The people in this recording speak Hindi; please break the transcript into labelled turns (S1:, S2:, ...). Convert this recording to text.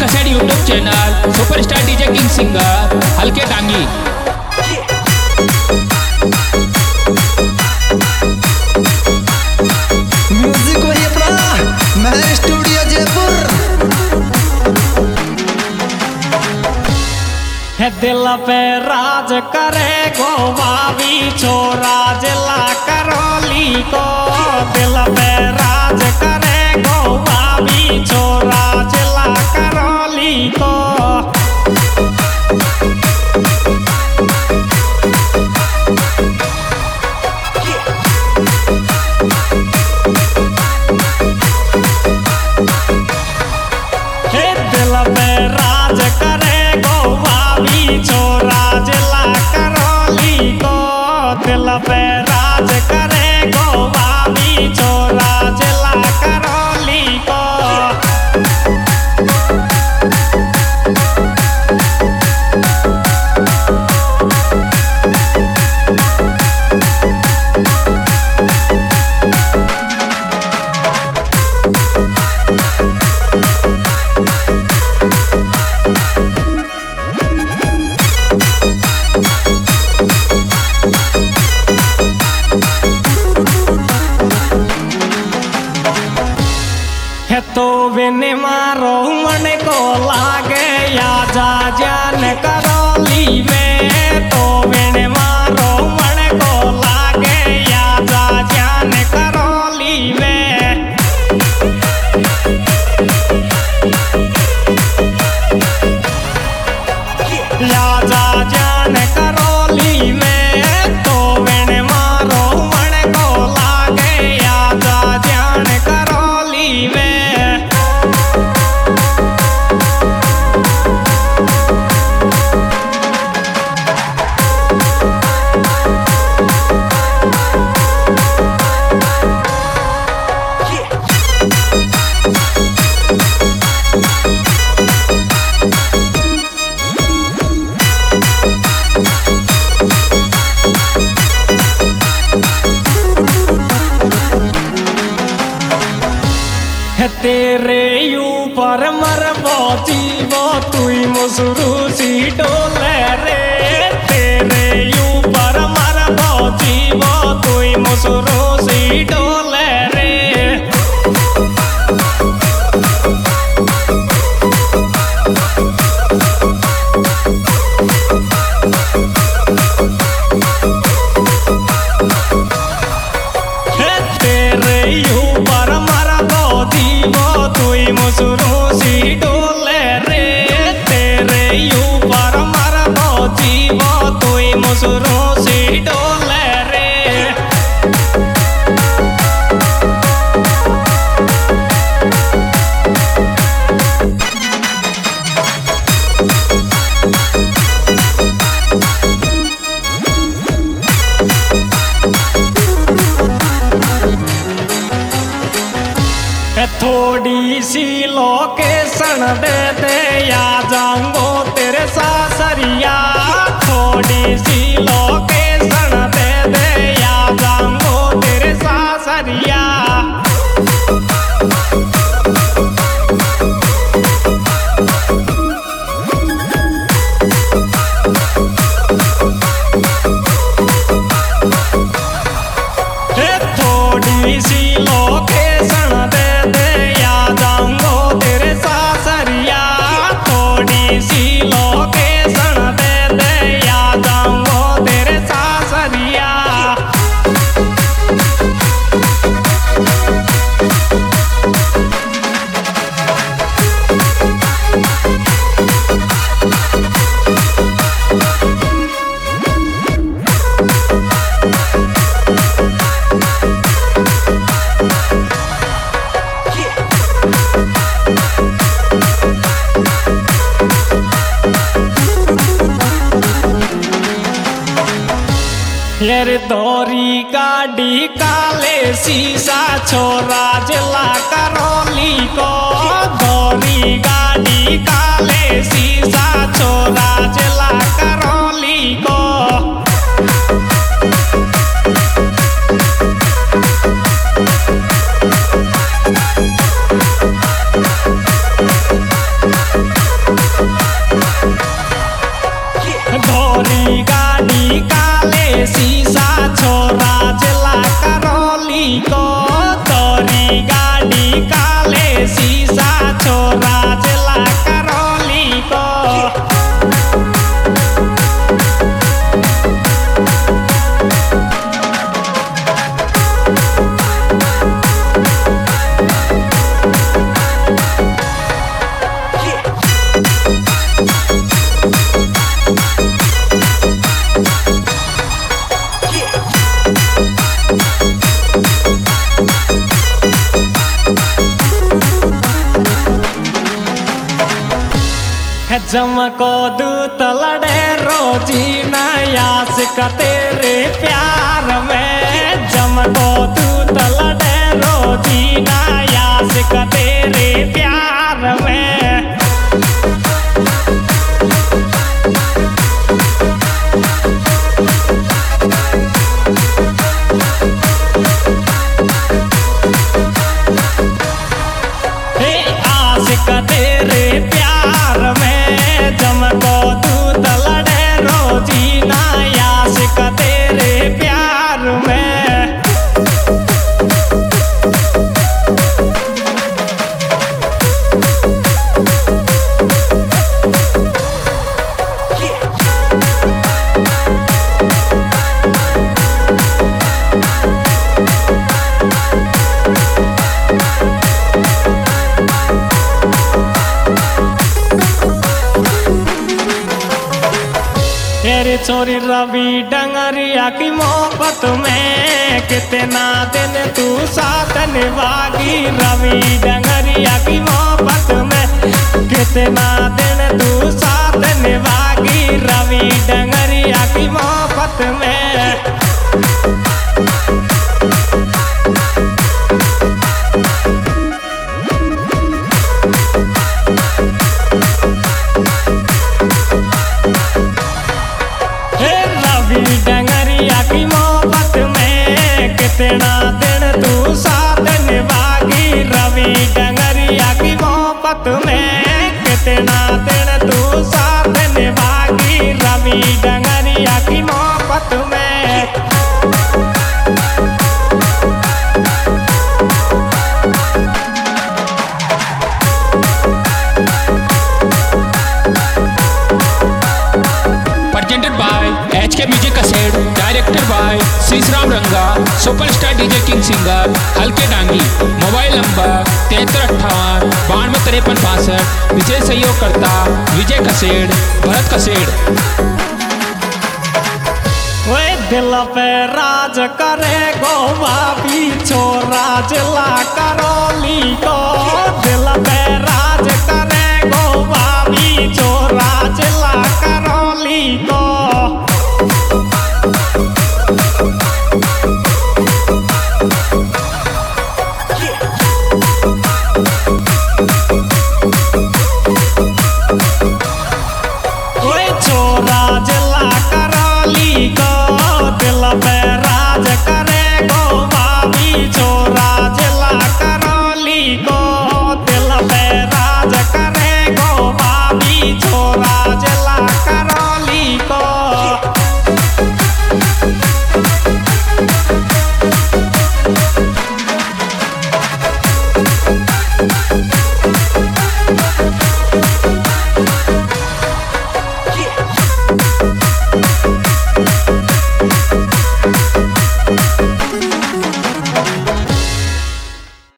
S1: Cassette YouTube channel superstar DJ King singer Halke Dangi.
S2: Music वही अपना महर स्टूडियो जयपुर।
S3: है दिल पे राज करे गोवावी छोरा जिला करौली को। दिल पे राज करे गोवावी छोरा जिला करौली को। हे दिल पे राज करे गोवावी छोरा जिला करौली को। दिल पे राज करे गोवावी छोरा जिला करौली को। है तो बिन मारो मन को लागे या जा जान करौली में। तो बिन मारो मन को लागे या जा जान करौली में। या जा जान करौली में। तो बिन मारो मन को लागे या जा जान करौली में। तेरे ऊपर मरबो जीवो तुई मुसरू सी डोले रे। तेरे ऊपर मरबो जीवो तुई मुसरू सी डोले रे। तेरे ऊपर मरबो जीवो तुई मुसरू सी डोले रे। तेरे ऊपर मरबो जीवो तुई मुसरू सी डोले रे। थोड़ी सी लोकेशन दे दे या जाऊंगो तेरे सासरिया। थोड़ी सी लोकेशन दे दे या जाऊंगो तेरे सासरिया। थोड़ी सी लोकेशन दे दे या जाऊंगो तेरे सासरिया। थोड़ी सी लोकेशन दे दे या जाऊंगो तेरे सासरिया। यार दौरी गाड़ी काले शीशा छोरा जिला करौली को। दौरी गाड़ी काले शीशा छोरा जिला करौली को। शीशा छोरा जिला करौली को तोरी गाड़ी काले शीशा छोरा जिला करौली को। जमको दूत लड़े रोजी नयास का तेरे प्यार में। जमको दूत लड़े रोजी नयास का तेरे प्यार में। आशिक तेरे प्यार में जमको दूत लड़े रोजी नायाशिक तेरे प्यार में। तेरी छोरी रवि डंगरिया की मोहब्बत में कितना दिन तू साथ निभागी। रवि डंगरिया की मोहब्बत में कितना दिन तू साथ निभागी। रवि डंगरिया की मोहब्बत में। डंगरिया की मोहब्बत में कितना दिन तू साथ निभागी। रवि डंगरिया की मोहब्बत में कितना दिन तू साथ निभागी। रवि डंगरिया की मोहब्बत में।
S1: presented by HK Music Cassette, directed by Shriram रंगा, superstar DJ King singer Halke Dangi. Mobile number 7358 925365। विशेष सहयोगकर्ता विजय कसेड़, भरत कसेड़।
S3: वे दिल पे राज करे गो भाभी छोरा जिला करौली को। दिल पे